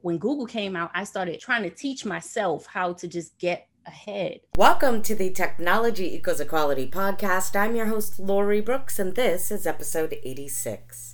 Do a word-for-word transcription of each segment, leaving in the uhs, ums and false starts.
When Google came out, I started trying to teach myself how to just get ahead. Welcome to the Technology Equals Equality podcast. I'm your host, Lori Brooks, and this is episode eighty-six.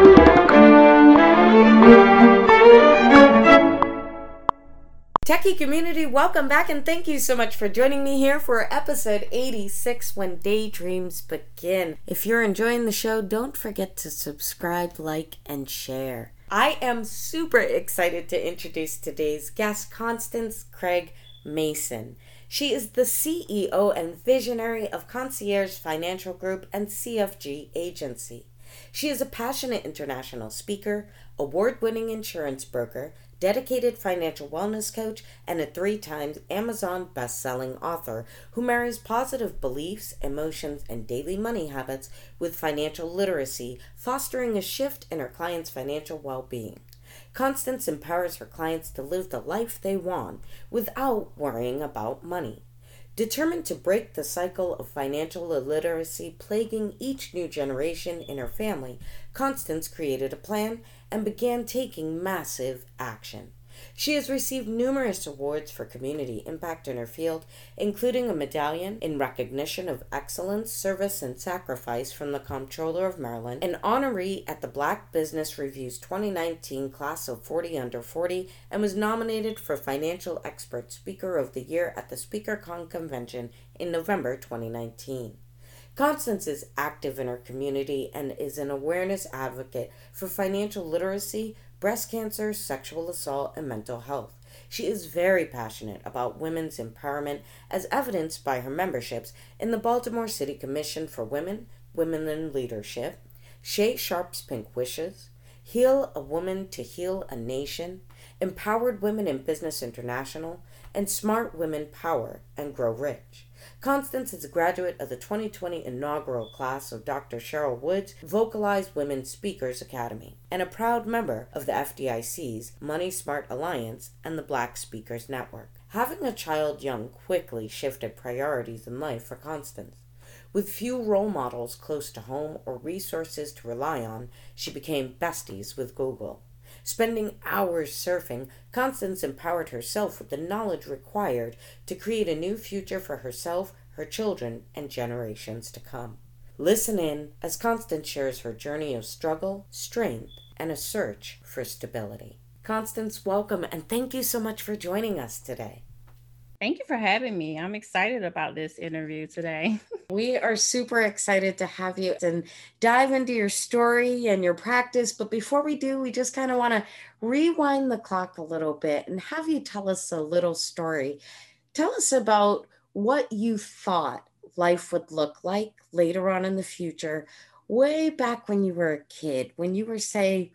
Techie community, welcome back, and thank you so much for joining me here for episode eighty-six, When Daydreams Begin. If you're enjoying the show, don't forget to subscribe, like, and share. I am super excited to introduce today's guest, Constance Craig Mason. She is the C E O and visionary of Concierge Financial Group and C F G Agency. She is a passionate international speaker, award-winning insurance broker, dedicated financial wellness coach, and a three-time Amazon best-selling author who marries positive beliefs, emotions, and daily money habits with financial literacy, fostering a shift in her clients' financial well-being. Constance empowers her clients to live the life they want without worrying about money. Determined to break the cycle of financial illiteracy plaguing each new generation in her family, Constance created a plan and began taking massive action. She has received numerous awards for community impact in her field, including a medallion in recognition of excellence, service, and sacrifice from the Comptroller of Maryland, an honoree at the Black Business Review's twenty nineteen Class of forty under forty, and was nominated for Financial Expert Speaker of the Year at the SpeakerCon Convention in November twenty nineteen. Constance is active in her community and is an awareness advocate for financial literacy, breast cancer, sexual assault, and mental health. She is very passionate about women's empowerment, as evidenced by her memberships in the Baltimore City Commission for Women, Women in Leadership, Shay Sharp's Pink Wishes, Heal a Woman to Heal a Nation, Empowered Women in Business International, and Smart Women Power and Grow Rich. Constance is a graduate of the twenty twenty inaugural class of Doctor Cheryl Woods' Vocalized Women Speakers Academy, and a proud member of the F D I C's Money Smart Alliance and the Black Speakers Network. Having a child young quickly shifted priorities in life for Constance. With few role models close to home or resources to rely on, she became besties with Google. Spending hours surfing, Constance empowered herself with the knowledge required to create a new future for herself, her children, and generations to come. Listen in as Constance shares her journey of struggle, strength, and a search for stability. Constance, welcome, and thank you so much for joining us today. Thank you for having me. I'm excited about this interview today. We are super excited to have you and dive into your story and your practice. But before we do, we just kind of want to rewind the clock a little bit and have you tell us a little story. Tell us about what you thought life would look like later on in the future, way back when you were a kid, when you were, say,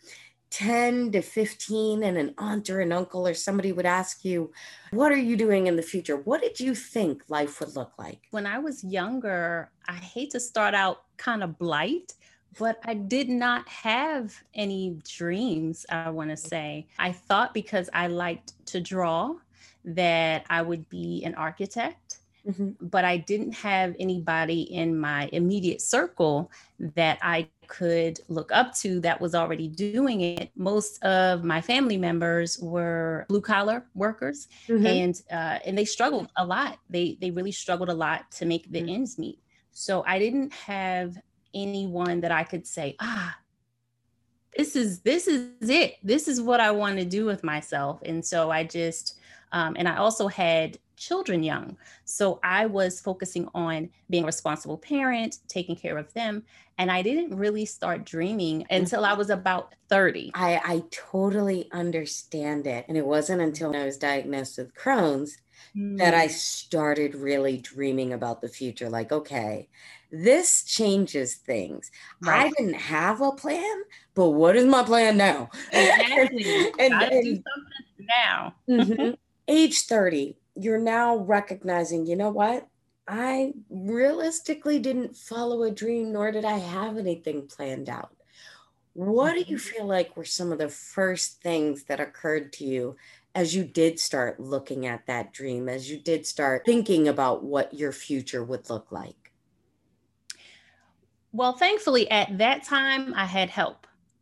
ten to fifteen, and an aunt or an uncle or somebody would ask you, what are you doing in the future? What did you think life would look like? When I was younger, I hate to start out kind of blight, but I did not have any dreams, I want to say. I thought because I liked to draw that I would be an architect. Mm-hmm. But I didn't have anybody in my immediate circle that I could look up to that was already doing it. Most of my family members were blue collar workers, mm-hmm. and uh, and they struggled a lot. They they really struggled a lot to make the mm-hmm. ends meet. So I didn't have anyone that I could say, ah, this is this is it. This is what I want to do with myself. And so I just um, and I also had children young. So I was focusing on being a responsible parent, taking care of them. And I didn't really start dreaming until I was about thirty. I, I totally understand it. And it wasn't until I was diagnosed with Crohn's mm. that I started really dreaming about the future. Like, okay, this changes things. Right. I didn't have a plan, but what is my plan now? Exactly. and, Gotta and, do something now. mm-hmm. Age thirty. You're now recognizing, you know what? I realistically didn't follow a dream, nor did I have anything planned out. What do you feel like were some of the first things that occurred to you as you did start looking at that dream, as you did start thinking about what your future would look like? Well, thankfully, at that time, I had help.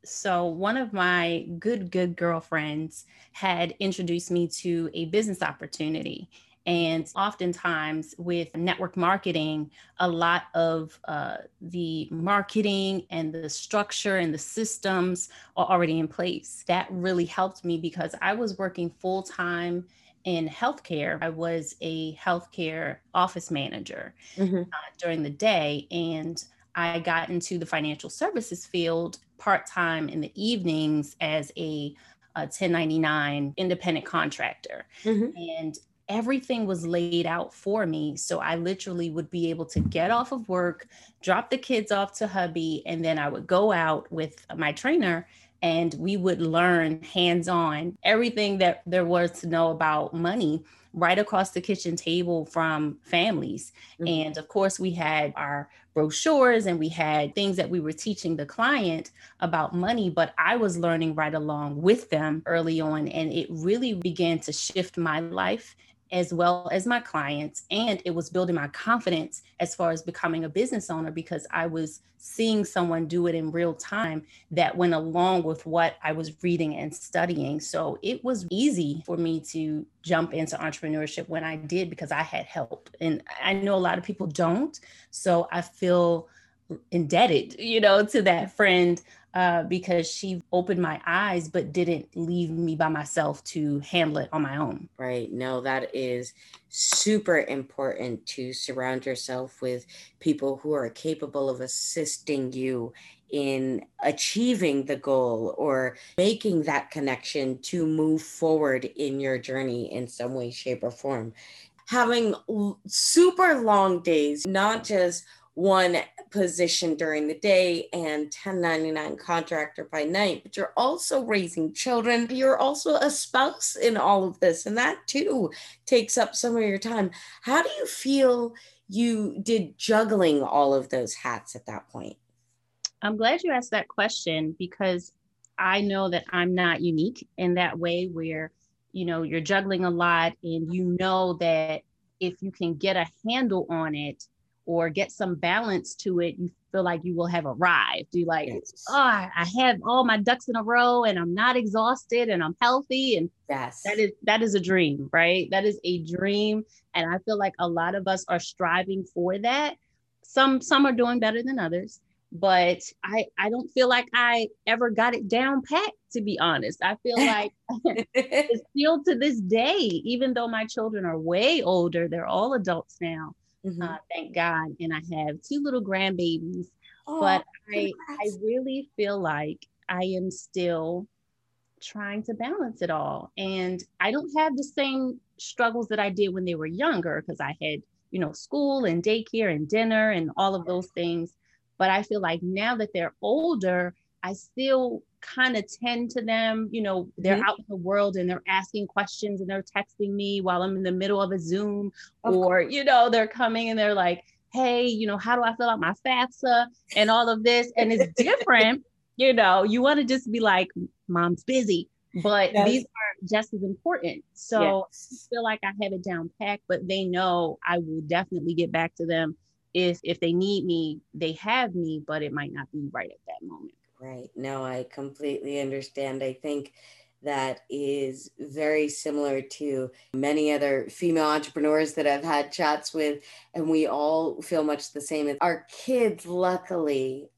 So one of my good, good girlfriends had introduced me to a business opportunity. And oftentimes with network marketing, a lot of uh, the marketing and the structure and the systems are already in place. That really helped me because I was working full time in healthcare. I was a healthcare office manager Mm-hmm. uh, during the day. And I got into the financial services field part time in the evenings as a, a ten ninety-nine independent contractor. Mm-hmm. And everything was laid out for me. So I literally would be able to get off of work, drop the kids off to hubby, and then I would go out with my trainer and we would learn hands on everything that there was to know about money right across the kitchen table from families. Mm-hmm. And of course, we had our brochures and we had things that we were teaching the client about money, but I was learning right along with them early on. And it really began to shift my life as well as my clients. And it was building my confidence as far as becoming a business owner because I was seeing someone do it in real time that went along with what I was reading and studying. So it was easy for me to jump into entrepreneurship when I did because I had help. And I know a lot of people don't. So I feel indebted, you know, to that friend uh, because she opened my eyes, but didn't leave me by myself to handle it on my own. Right. No, that is super important to surround yourself with people who are capable of assisting you in achieving the goal or making that connection to move forward in your journey in some way, shape, or form. Having l- super long days, not just one position during the day and ten ninety-nine contractor by night, but you're also raising children. You're also a spouse in all of this, and that too takes up some of your time. How do you feel you did juggling all of those hats at that point? I'm glad you asked that question because I know that I'm not unique in that way where, you know, you're juggling a lot and you know that if you can get a handle on it or get some balance to it, you feel like you will have arrived. You like, Yes. oh, I have all my ducks in a row and I'm not exhausted and I'm healthy. And Yes. that is that is a dream, right? That is a dream. And I feel like a lot of us are striving for that. Some some are doing better than others. But I, I don't feel like I ever got it down pat, to be honest. I feel like it's still to this day, even though my children are way older, they're all adults now, Mm-hmm. uh, thank God. And I have two little grandbabies. Oh, but I, I congrats. really feel like I am still trying to balance it all. And I don't have the same struggles that I did when they were younger because I had, you know, school and daycare and dinner and all of those things. But I feel like now that they're older, I still kind of tend to them. You know, they're Mhm. out in the world and they're asking questions and they're texting me while I'm in the middle of a Zoom, Of or, you know, they're coming and they're like, hey, you know, how do I fill out my FAFSA and all of this? And it's different. You know, you want to just be like, mom's busy, but Yes. these are just as important. So Yes. I feel like I have it down packed, but they know I will definitely get back to them if if they need me. They have me, but it might not be right at that moment. Right. No, I completely understand. I think that is very similar to many other female entrepreneurs that I've had chats with, and we all feel much the same. Our kids, luckily,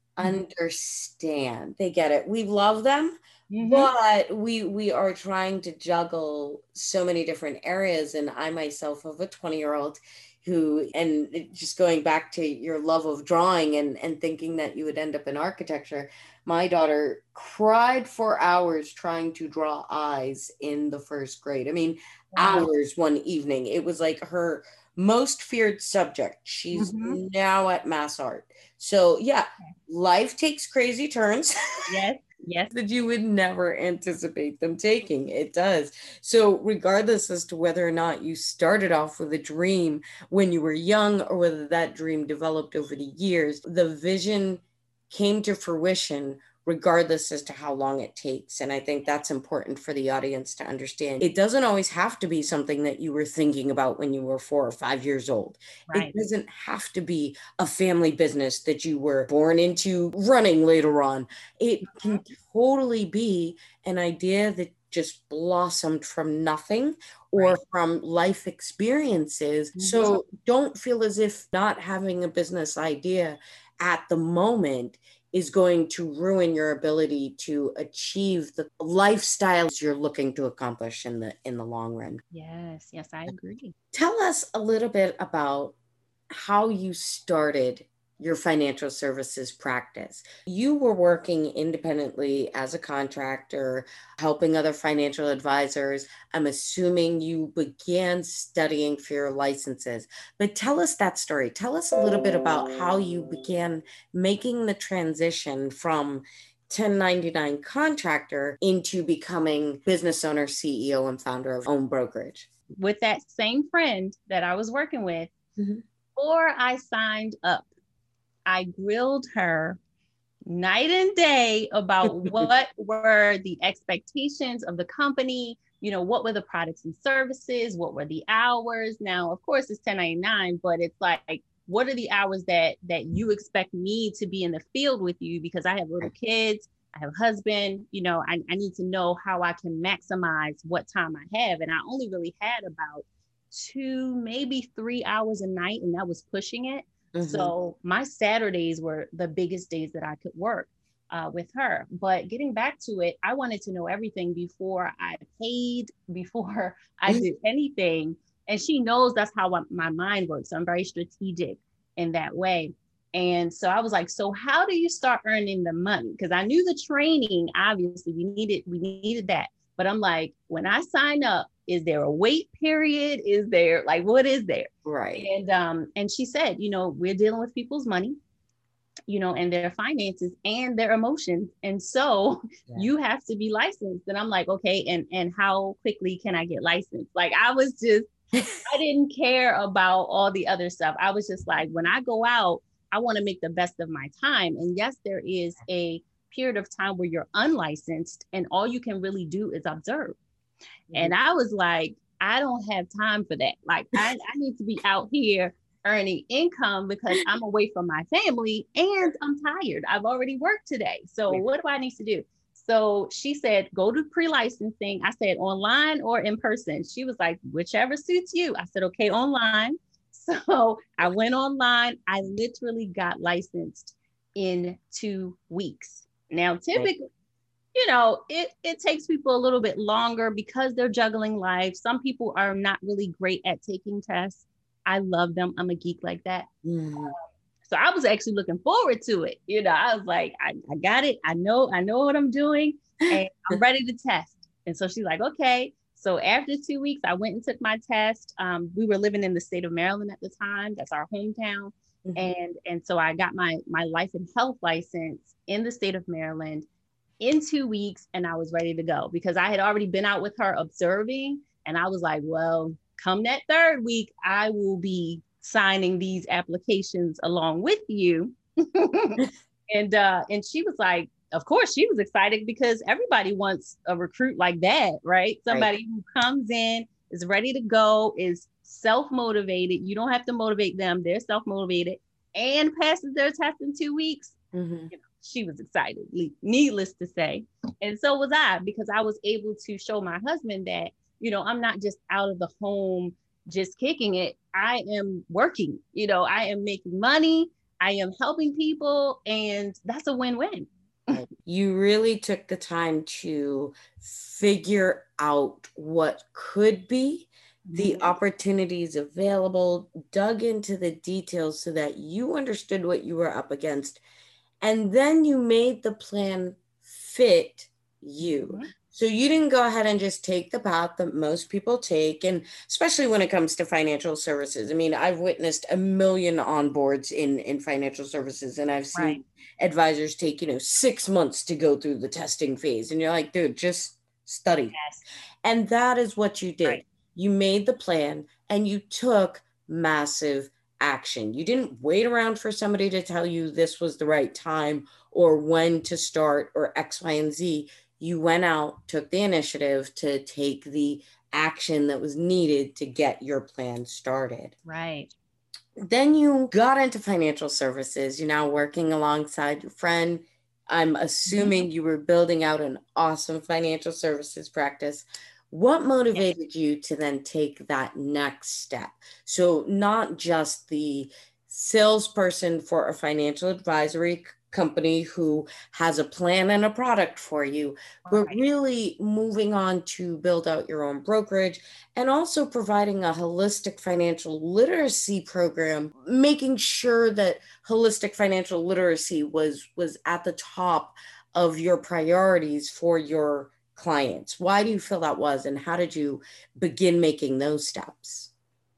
understand. They get it. We love them, Mhm. but we we are trying to juggle so many different areas. And I myself have a twenty year old who, and it- just going back to your love of drawing and and thinking that you would end up in architecture, my daughter cried for hours trying to draw eyes in the first grade. I mean, Wow. hours one evening. It was like her most feared subject. She's Mhm. now at Mass Art. So yeah, life takes crazy turns Yes. Yes. that you would never anticipate them taking. It does. So regardless as to whether or not you started off with a dream when you were young or whether that dream developed over the years, the vision came to fruition regardless as to how long it takes. And I think that's important for the audience to understand. It doesn't always have to be something that you were thinking about when you were four or five years old. Right. It doesn't have to be a family business that you were born into running later on. It can totally be an idea that just blossomed from nothing or Right. from life experiences. Mm-hmm. So don't feel as if not having a business idea at the moment is going to ruin your ability to achieve the lifestyles you're looking to accomplish in the in the long run. Yes, yes, I agree. Tell us a little bit about how you started your financial services practice. You were working independently as a contractor, helping other financial advisors. I'm assuming you began studying for your licenses, but tell us that story. Tell us a little bit about how you began making the transition from ten ninety-nine contractor into becoming business owner, C E O, and founder of Own Brokerage. With that same friend that I was working with, mm-hmm. before I signed up, I grilled her night and day about what were the expectations of the company, you know, what were the products and services, what were the hours. Now, of course, it's ten ninety-nine, but it's like, what are the hours that that you expect me to be in the field with you? Because I have little kids, I have a husband, you know, I, I need to know how I can maximize what time I have. And I only really had about two, maybe three hours a night, and that was pushing it. Mm-hmm. So my Saturdays were the biggest days that I could work uh, with her. But getting back to it, I wanted to know everything before I paid, before I did anything. And she knows that's how my mind works. I'm very strategic in that way. And so I was like, so how do you start earning the money? Because I knew the training, obviously we needed, we needed that. But I'm like, when I sign up, is there a wait period? Is there like, what is there? Right. And, um, and she said, you know, we're dealing with people's money, you know, and their finances and their emotions. And so yeah. you have to be licensed. And I'm like, okay. And, and how quickly can I get licensed? Like, I was just, I didn't care about all the other stuff. I was just like, when I go out, I want to make the best of my time. And yes, there is a period of time where you're unlicensed and all you can really do is observe. Mm-hmm. And I was like, I don't have time for that. Like, I, I need to be out here earning income because I'm away from my family and I'm tired. I've already worked today. So what do I need to do? So she said, go to pre-licensing. I said, online or in person? She was like, whichever suits you. I said, okay, online. So I went online. I literally got licensed in two weeks. Now, typically, you know, it, it takes people a little bit longer because they're juggling life. Some people are not really great at taking tests. I love them. I'm a geek like that. Mm. So I was actually looking forward to it. You know, I was like, I, I got it. I know, I know what I'm doing and I'm ready to test. And so she's like, okay. So after two weeks, I went and took my test. Um, we were living in the state of Maryland at the time. That's our hometown. Mm-hmm. And, and so I got my, my life and health license in the state of Maryland in two weeks. And I was ready to go because I had already been out with her observing. And I was like, well, come that third week, I will be signing these applications along with you. and, uh, and she was like, of course, she was excited because everybody wants a recruit like that, right? Somebody right. who comes in, is ready to go, is self-motivated. You don't have to motivate them. They're self-motivated and passes their test in two weeks. Mm-hmm. You know, she was excited, needless to say. And so was I, because I was able to show my husband that, you know, I'm not just out of the home, just kicking it. I am working, you know, I am making money. I am helping people. And that's a win-win. You really took the time to figure out what could be, the mm-hmm. opportunities available, dug into the details so that you understood what you were up against. And then you made the plan fit you. Mm-hmm. So you didn't go ahead and just take the path that most people take. And especially when it comes to financial services. I mean, I've witnessed a million onboards in, in financial services, and I've seen right. advisors take, you know, six months to go through the testing phase. And you're like, dude, just study. Yes. And that is what you did. Right. You made the plan and you took massive action. You didn't wait around for somebody to tell you this was the right time or when to start or X, Y, and Z. You went out, took the initiative to take the action that was needed to get your plan started. Right. Then you got into financial services. You're now working alongside your friend. I'm assuming you were building out an awesome financial services practice. What motivated you to then take that next step? So not just the salesperson for a financial advisory company who has a plan and a product for you, but Right. really moving on to build out your own brokerage and also providing a holistic financial literacy program, making sure that holistic financial literacy was, was at the top of your priorities for your clients. Why do you feel that was, and how did you begin making those steps?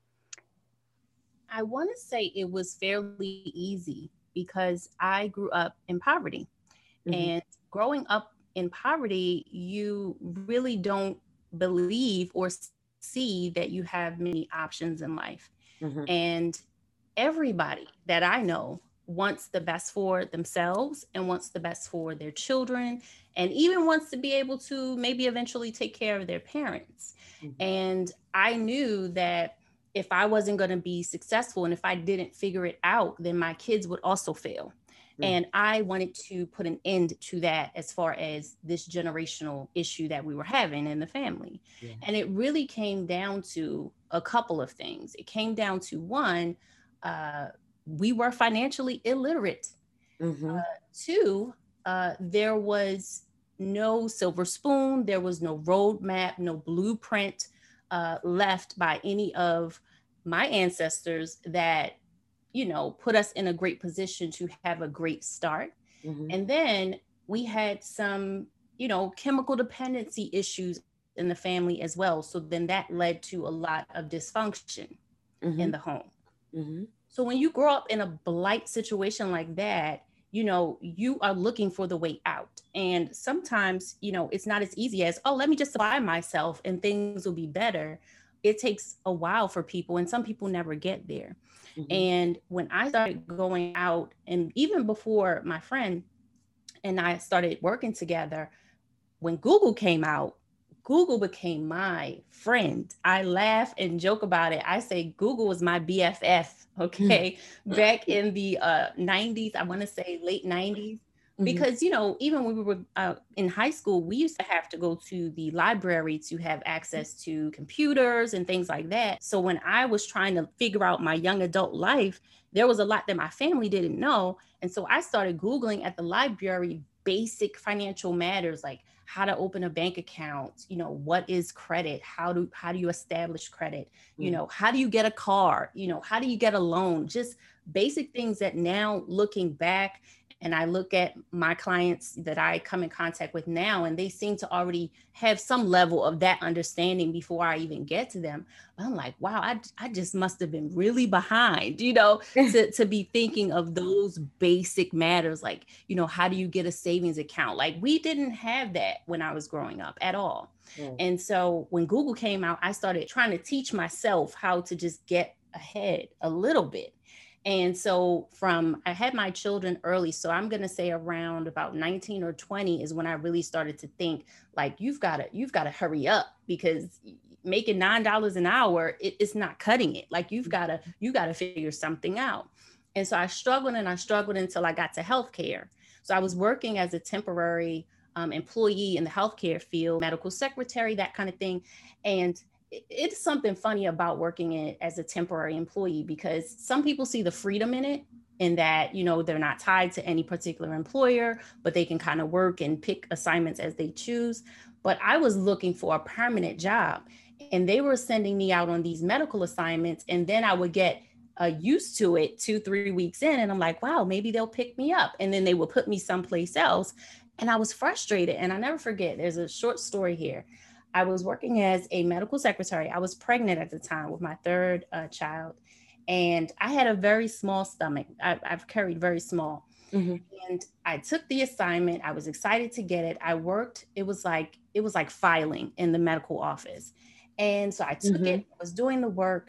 I want to say it was fairly easy because I grew up in poverty. Mm-hmm. And growing up in poverty, you really don't believe or see that you have many options in life. Mm-hmm. And everybody that I know wants the best for themselves and wants the best for their children, and even wants to be able to maybe eventually take care of their parents. Mm-hmm. And I knew that if I wasn't going to be successful and if I didn't figure it out, then my kids would also fail. Mm-hmm. And I wanted to put an end to that as far as this generational issue that we were having in the family. Yeah. And it really came down to a couple of things. It came down to one, uh, we were financially illiterate. Mm-hmm. Uh, two, uh, there was no silver spoon. There was no roadmap, no blueprint uh, left by any of my ancestors that, you know, put us in a great position to have a great start. Mm-hmm. And then we had some, you know, chemical dependency issues in the family as well. So then that led to a lot of dysfunction mm-hmm. in the home. Mm-hmm. So when you grow up in a blight situation like that, you know, you are looking for the way out. And sometimes, you know, it's not as easy as, oh, let me just supply myself and things will be better. It takes a while for people, and some people never get there. Mm-hmm. And when I started going out, and even before my friend and I started working together, when Google came out, Google became my friend. I laugh and joke about it. I say Google was my B F F, okay? Back in the uh, nineties, I want to say late nineties. Mm-hmm. Because, you know, even when we were uh, in high school, we used to have to go to the library to have access to computers and things like that. So when I was trying to figure out my young adult life, there was a lot that my family didn't know. And so I started Googling at the library basic financial matters, like how to open a bank account, you know, what is credit? How do, how do you establish credit? You know, how do you get a car? You know, how do you get a loan? Just basic things that now looking back, and I look at my clients that I come in contact with now, and they seem to already have some level of that understanding before I even get to them. But I'm like, wow, I, I just must have been really behind, you know, to, to be thinking of those basic matters. Like, you know, how do you get a savings account? Like, we didn't have that when I was growing up at all. Mm. And so when Google came out, I started trying to teach myself how to just get ahead a little bit. And so from, I had my children early, so I'm going to say around about nineteen or twenty is when I really started to think like, you've got to, you've got to hurry up, because making nine dollars an hour, it, it's not cutting it. Like you've got to, you got to figure something out. And so I struggled and I struggled until I got to healthcare. So I was working as a temporary um, employee in the healthcare field, medical secretary, that kind of thing. And it's something funny about working in as a temporary employee, because some people see the freedom in it, in that, you know, they're not tied to any particular employer, but they can kind of work and pick assignments as they choose. But I was looking for a permanent job, and they were sending me out on these medical assignments. And then I would get uh, used to it two, three weeks in. And I'm like, wow, maybe they'll pick me up. And then they will put me someplace else. And I was frustrated. And I never forget, there's a short story here. I was working as a medical secretary. I was pregnant at the time with my third uh, child, and I had a very small stomach. I, I've carried very small. Mm-hmm. And I took the assignment. I was excited to get it. I worked. It was like, it was like filing in the medical office. And so I took mm-hmm. it, I was doing the work.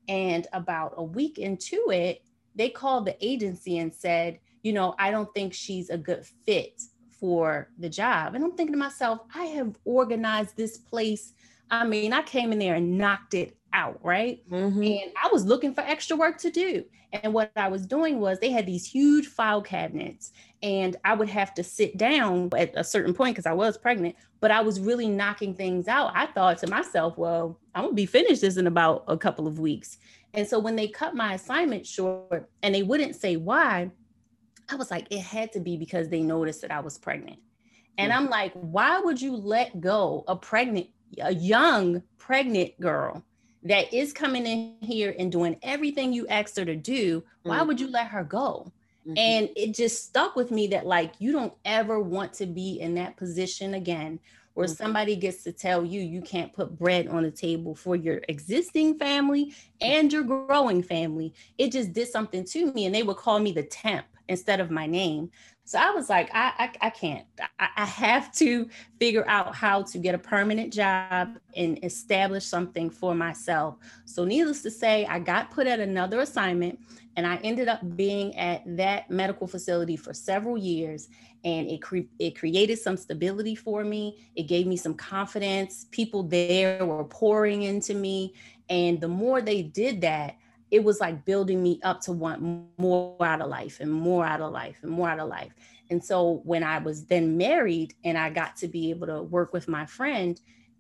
And about a week into it, they called the agency and said, you know, I don't think she's a good fit for the job. And I'm thinking to myself, I have organized this place. I mean, I came in there and knocked it out, right? Mm-hmm. And I was looking for extra work to do. And what I was doing was they had these huge file cabinets, and I would have to sit down at a certain point because I was pregnant, but I was really knocking things out. I thought to myself, well, I'm gonna be finished this in about a couple of weeks. And so when they cut my assignment short and they wouldn't say why, I was like, it had to be because they noticed that I was pregnant. And I'm like, why would you let go a pregnant, a young pregnant girl that is coming in here and doing everything you asked her to do? Why would you let her go? Mm-hmm. And it just stuck with me that, like, you don't ever want to be in that position again, where mm-hmm. somebody gets to tell you you can't put bread on the table for your existing family and your growing family. It just did something to me. And they would call me the temp instead of my name. So I was like, I I, I can't. I, I have to figure out how to get a permanent job and establish something for myself. So needless to say, I got put at another assignment, and I ended up being at that medical facility for several years. And it cre- it created some stability for me. It gave me some confidence. People there were pouring into me. And the more they did that, it was like building me up to want more out of life and more out of life and more out of life. And so when I was then married and I got to be able to work with my friend,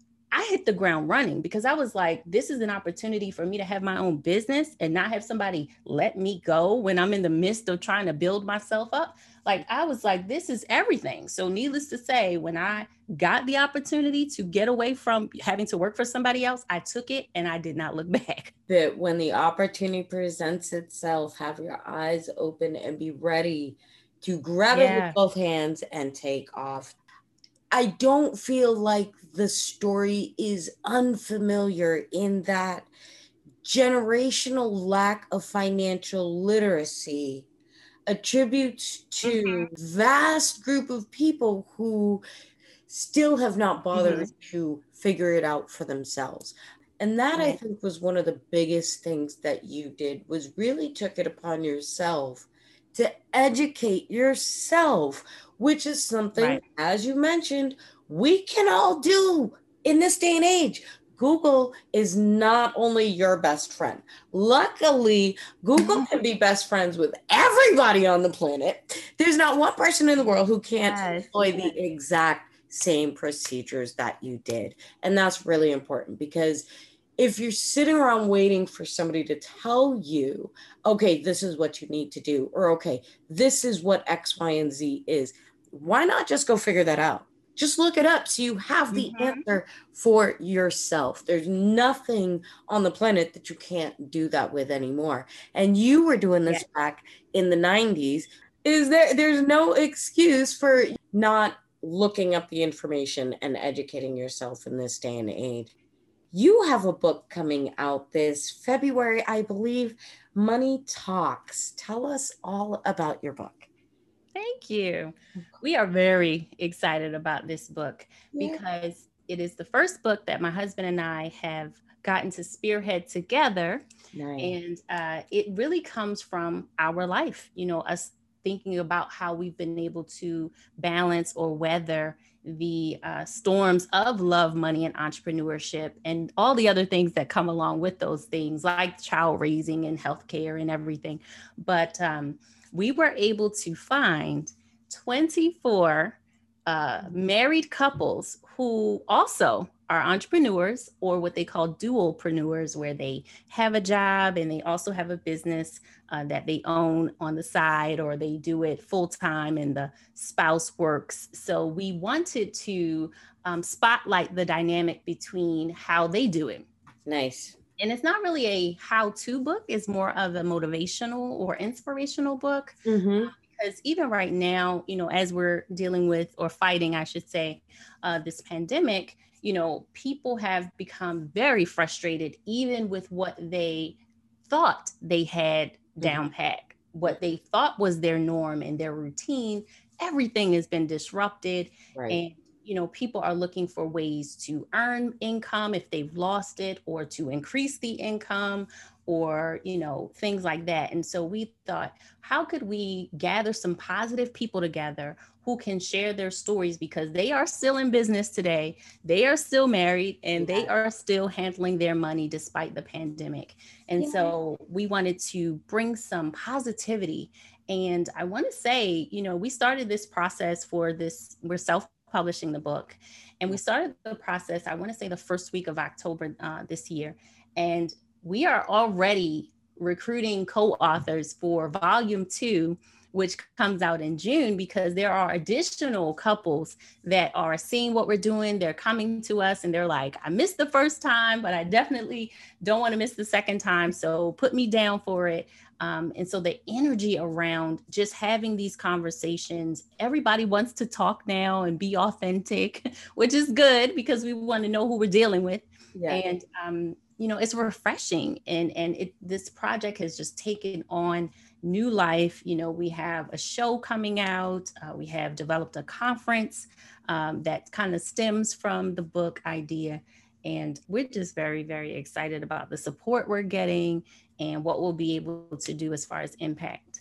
I hit the ground running because I was like, this is an opportunity for me to have my own business and not have somebody let me go when I'm in the midst of trying to build myself up. Like, I was like, this is everything. So needless to say, when I got the opportunity to get away from having to work for somebody else, I took it and I did not look back. That when the opportunity presents itself, have your eyes open and be ready to grab yeah. it with both hands and take off. I don't feel like the story is unfamiliar in that generational lack of financial literacy attributes to mm-hmm. vast group of people who still have not bothered mm-hmm. to figure it out for themselves. And that right. I think was one of the biggest things that you did, was really took it upon yourself to educate yourself, which is something, right. as you mentioned, we can all do in this day and age. Google is not only your best friend. Luckily, Google can be best friends with everybody on the planet. There's not one person in the world who can't yes. employ the exact same procedures that you did. And that's really important, because if you're sitting around waiting for somebody to tell you, okay, this is what you need to do, or okay, this is what X, Y, and Z is, why not just go figure that out? Just look it up so you have the mm-hmm. answer for yourself. There's nothing on the planet that you can't do that with anymore. And you were doing this yeah. back in the nineties. Is there, there's no excuse for not looking up the information and educating yourself in this day and age. You have a book coming out this February, I believe, Money Talks. Tell us all about your book. Thank you. We are very excited about this book yeah. because it is the first book that my husband and I have gotten to spearhead together. Nice. And uh, it really comes from our life, you know, us thinking about how we've been able to balance or weather the uh, storms of love, money, and entrepreneurship, and all the other things that come along with those things, like child raising and healthcare and everything. But um, we were able to find twenty-four uh, married couples who also are entrepreneurs, or what they call dualpreneurs, where they have a job and they also have a business uh, that they own on the side, or they do it full time and the spouse works. So we wanted to um, spotlight the dynamic between how they do it. Nice. And it's not really a how-to book. It's more of a motivational or inspirational book. Mm-hmm. Because even right now, you know, as we're dealing with, or fighting, I should say, uh, this pandemic, you know, people have become very frustrated, even with what they thought they had down pat, what they thought was their norm and their routine. Everything has been disrupted. Right. And you know, people are looking for ways to earn income if they've lost it, or to increase the income, or, you know, things like that. And so we thought, how could we gather some positive people together who can share their stories, because they are still in business today. They are still married, and they are still handling their money despite the pandemic. And yeah. so we wanted to bring some positivity. And I want to say, you know, we started this process for this, we're self-publishing the book. And we started the process, I want to say the first week of October uh, this year. And we are already recruiting co-authors for volume two, which comes out in June, because there are additional couples that are seeing what we're doing. They're coming to us and they're like, I missed the first time, but I definitely don't want to miss the second time. So put me down for it. Um, and so the energy around just having these conversations, everybody wants to talk now and be authentic, which is good because we want to know who we're dealing with. Yeah. And, um, you know, it's refreshing. And, and it, this project has just taken on new life. You know, we have a show coming out. Uh, we have developed a conference um, that kind of stems from the book idea. And we're just very, very excited about the support we're getting and what we'll be able to do as far as impact.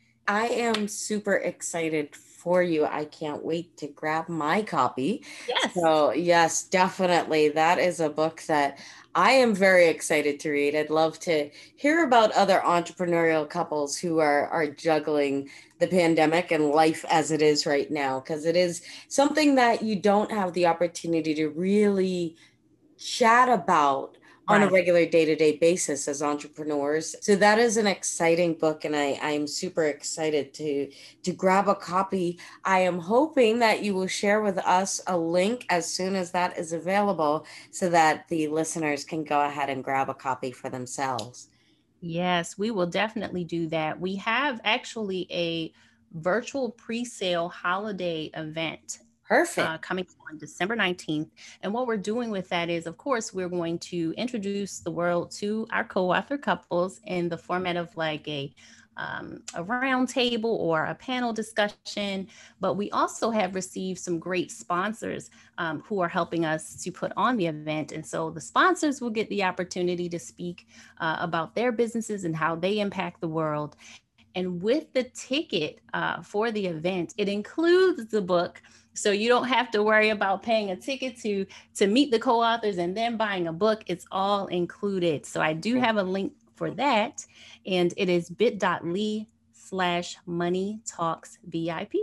I am super excited for you. I can't wait to grab my copy. Yes. So yes, definitely. That is a book that I am very excited to read. I'd love to hear about other entrepreneurial couples who are, are juggling the pandemic and life as it is right now, because it is something that you don't have the opportunity to really chat about on a regular day-to-day basis as entrepreneurs. So that is an exciting book, and I, I am super excited to, to grab a copy. I am hoping that you will share with us a link as soon as that is available so that the listeners can go ahead and grab a copy for themselves. Yes, we will definitely do that. We have actually a virtual pre-sale holiday event Perfect. Uh, coming on December nineteenth. And what we're doing with that is, of course, we're going to introduce the world to our co-author couples in the format of like a, um, a round table or a panel discussion. But we also have received some great sponsors um, who are helping us to put on the event. And so the sponsors will get the opportunity to speak uh, about their businesses and how they impact the world. And with the ticket uh, for the event, it includes the book. So you don't have to worry about paying a ticket to, to meet the co-authors and then buying a book. It's all included. So I do have a link for that. And it is bit.ly slash money talks VIP.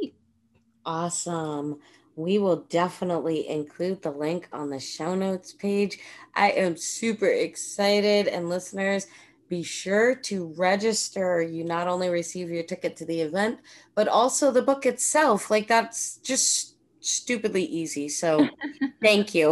Awesome. We will definitely include the link on the show notes page. I am super excited, and listeners, be sure to register. You not only receive your ticket to the event, but also the book itself. Like, that's just stupidly easy. So thank you.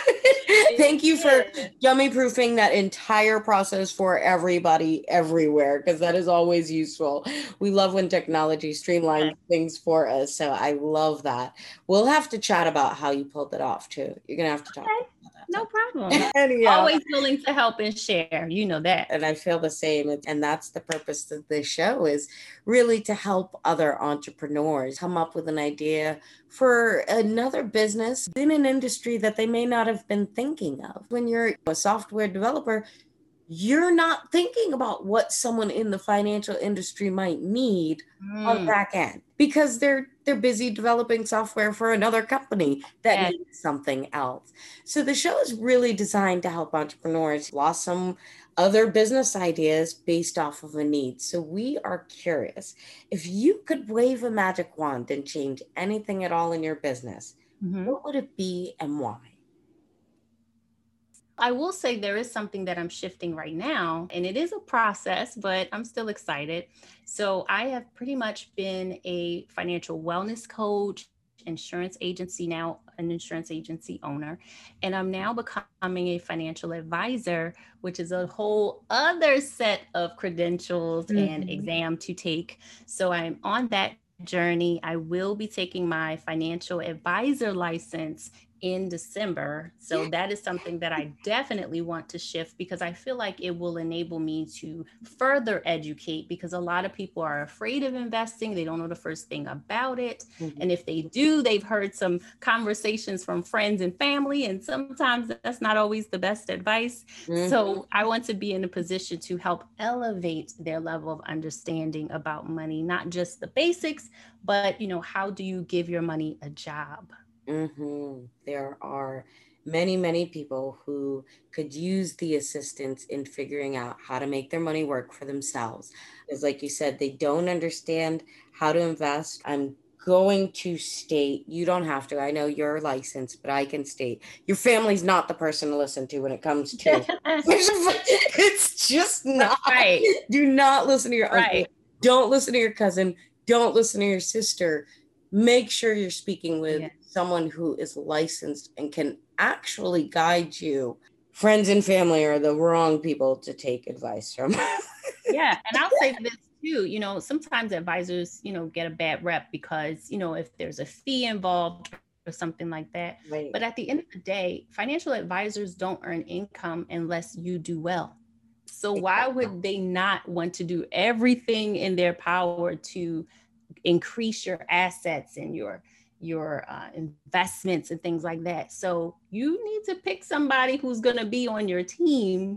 Thank you for dummy proofing that entire process for everybody everywhere, because that is always useful. We love when technology streamlines yeah. things for us. So I love that. We'll have to chat about how you pulled it off too. You're going to have to talk okay. about that. No problem. and, yeah. Always willing to help and share. You know that. And I feel the same. And that's the purpose of this show, is really to help other entrepreneurs come up with an idea for another business in an industry that they may not have been thinking of. When you're a software developer, you're not thinking about what someone in the financial industry might need mm. on the back end, because they're they're busy developing software for another company that yeah. needs something else. So the show is really designed to help entrepreneurs blossom other business ideas based off of a need. So we are curious, if you could wave a magic wand and change anything at all in your business, mm-hmm. what would it be and why? I will say there is something that I'm shifting right now, and it is a process, but I'm still excited. So I have pretty much been a financial wellness coach, insurance agency, now an insurance agency owner, and I'm now becoming a financial advisor, which is a whole other set of credentials mm-hmm. and exam to take. So I'm on that journey. I will be taking my financial advisor license in December. So that is something that I definitely want to shift, because I feel like it will enable me to further educate, because a lot of people are afraid of investing. They don't know the first thing about it. Mm-hmm. And if they do, they've heard some conversations from friends and family, and sometimes that's not always the best advice. Mm-hmm. So I want to be in a position to help elevate their level of understanding about money, not just the basics, but, you know, how do you give your money a job? Mm-hmm. There are many, many people who could use the assistance in figuring out how to make their money work for themselves. Because like you said, they don't understand how to invest. I'm going to state, you don't have to, I know you're licensed, but I can state, your family's not the person to listen to when it comes to, it's just not. Right. Do not listen to your right. uncle. Don't listen to your cousin. Don't listen to your sister. Make sure you're speaking with yes. someone who is licensed and can actually guide you. Friends and family are the wrong people to take advice from. Yeah. And I'll say this too, you know, sometimes advisors, you know, get a bad rep because, you know, if there's a fee involved or something like that. Right. But at the end of the day, financial advisors don't earn income unless you do well. So why would they not want to do everything in their power to increase your assets and your your uh, investments and things like that? So you need to pick somebody who's going to be on your team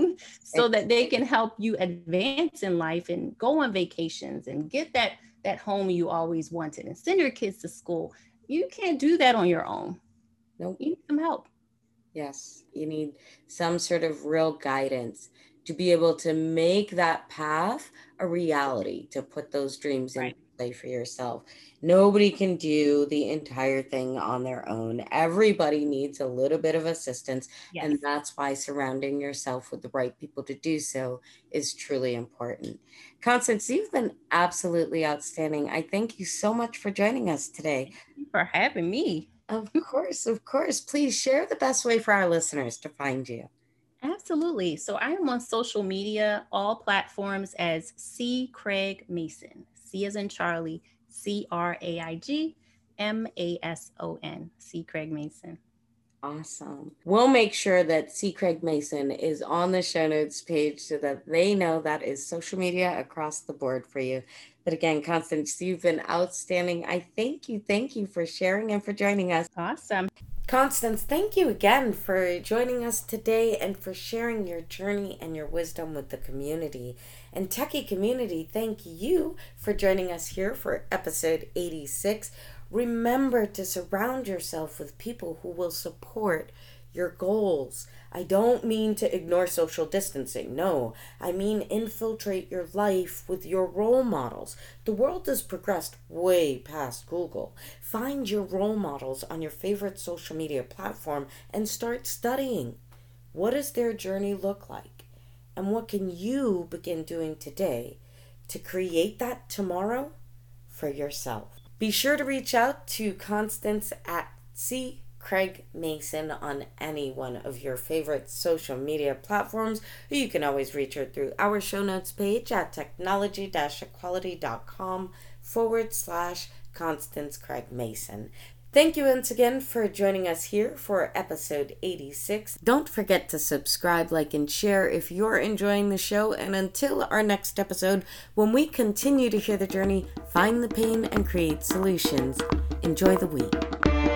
so that they can help you advance in life and go on vacations and get that that home you always wanted and send your kids to school. You can't do that on your own. Nope. You need some help. Yes, you need some sort of real guidance to be able to make that path a reality, to put those dreams right. in play for yourself. Nobody can do the entire thing on their own. Everybody needs a little bit of assistance. Yes. And that's why surrounding yourself with the right people to do so is truly important. Constance, you've been absolutely outstanding. I thank you so much for joining us today. Thank you for having me. Of course, of course. Please share the best way for our listeners to find you. Absolutely. So I am on social media, all platforms as C. Craig Mason. C as in Charlie, C R A I G M A S O N, C. Craig Mason. Awesome. We'll make sure that C. Craig Mason is on the show notes page so that they know that is social media across the board for you. But again, Constance, you've been outstanding. I thank you. Thank you for sharing and for joining us. Awesome. Constance, thank you again for joining us today and for sharing your journey and your wisdom with the community. And Techie community, thank you for joining us here for episode eighty-six. Remember to surround yourself with people who will support your goals. I don't mean to ignore social distancing. No, I mean infiltrate your life with your role models. The world has progressed way past Google. Find your role models on your favorite social media platform and start studying. What does their journey look like? And what can you begin doing today to create that tomorrow for yourself? Be sure to reach out to Constance at C. Craig Mason on any one of your favorite social media platforms. You can always reach her through our show notes page at technology-equality.com forward slash Constance Craig Mason. Thank you once again for joining us here for episode eighty-six. Don't forget to subscribe, like, and share if you're enjoying the show. And until our next episode, when we continue to hear the journey, find the pain, and create solutions, enjoy the week.